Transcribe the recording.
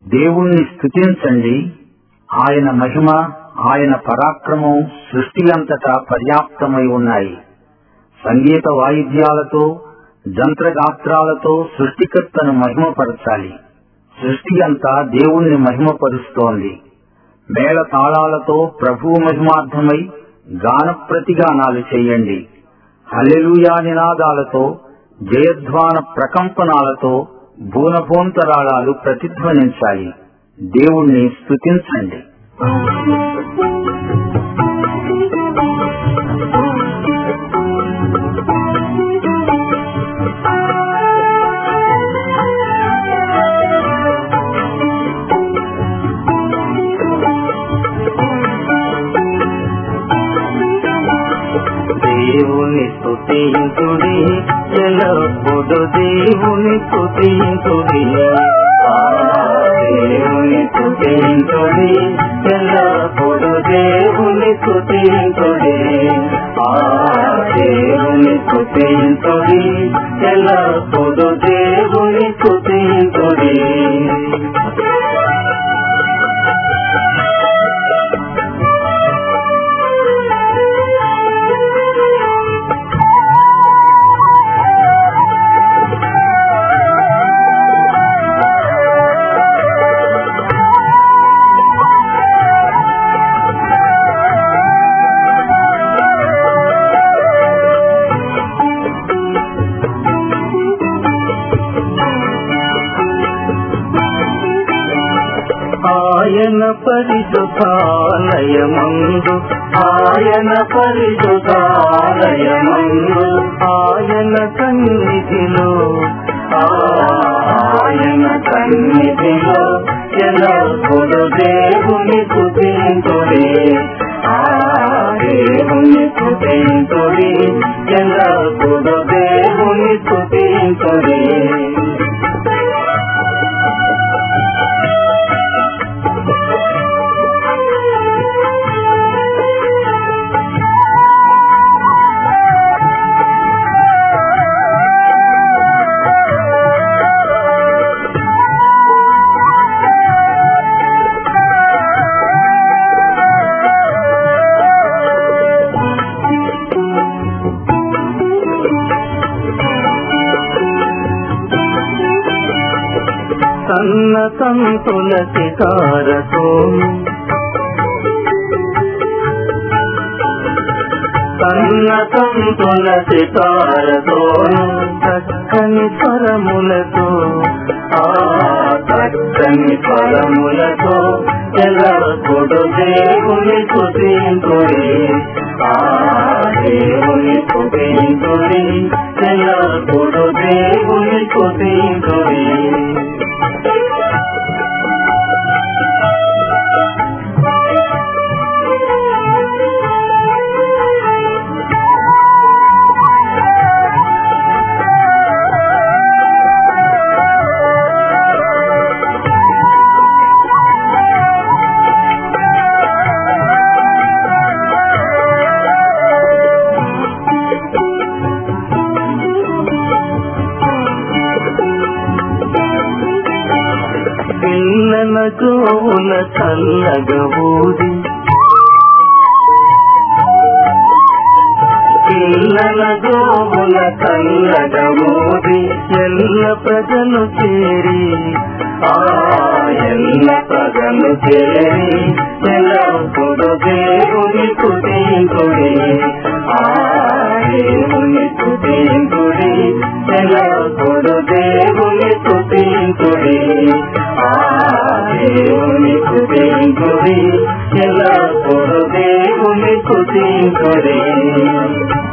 దేవుణ్ణి స్తుతించండి. ఆయన మహిమ, ఆయన పరాక్రమం సృష్టి అంతటా పర్యాప్తమై ఉన్నాయి. సంగీత వాయిద్యాలతో, జంత్రగాత్రాలతో సృష్టికర్తను మహిమపరచాలి. సృష్టి అంతా దేవుణ్ణి మహిమపరుస్తోంది. మేళ తాళాలతో ప్రభువు మహిమార్థమై గాన ప్రతిగానాలు చెయ్యండి. హల్లెలూయా నినాదాలతో, జయధ్వాన ప్రకంపనాలతో భూనభోంతరాళాలు ప్రతిధ్వనించాలి. దేవుణ్ణి స్తుతించండి. దేవుని స్తుతించుడి, ఎల్లప్పుడూ దేవుని స్తుతించుడి. దేవుని స్తుతించుడి, ఎల్లప్పుడూ దేవుని స్తుతించుడి. దేవుని స్తుతించుడి, ఎల్లప్పుడూ దేవుని స్తుతించుడి. ఆయన పరిశుద్ధాలయమందు, ఆయన పరిశుద్ధాలయమందు, ఆయన సన్నిధిలో, ఆయన సన్నిధిలో ఎల్లప్పుడూ దేవుని స్తుతించుడి. దేవుని స్తుతించుడి, ఎల్లప్పుడూ దేవుని స్తుతించుడి. సన్న సంతుల సితారతో, సన్న సంతుల సితారతో, చక్కని స్వరములతో, చక్కని స్వరములతో ఎల్లప్పుడూ దేవుని స్తుతించుడి. దేవుని స్తుతించుడి, ఎల్లప్పుడూ దేవుని స్తుతించుడి. పిల్లల జోల చల్లగా ఊది, పిల్లల జోల చల్లగా ఊది, ఎల్ల ప్రజలు చేరి, ఎల్ల ప్రజలు చేరి ఎల్లప్పుడూ దేవుని స్తుతించుడి. దేవుని స్తుతించుడి, ఎల్లప్పుడూ దేవుని స్తుతించుడి. దేవుని స్తుతించుడి, ఎల్లప్పుడూ దేవుని స్తుతించుడి.